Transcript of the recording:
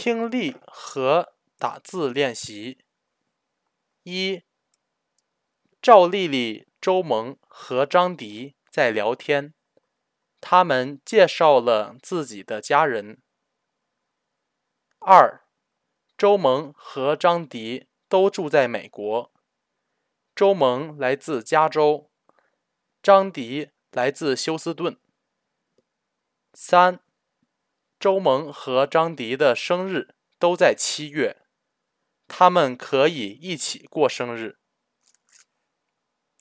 听力和打字练习。一、赵丽丽、周萌和张迪在聊天，他们介绍了自己的家人。二、周萌和张迪都住在美国，周萌来自加州，张迪来自休斯顿。三、周萌和张迪的生日都在7月，他们可以一起过生日。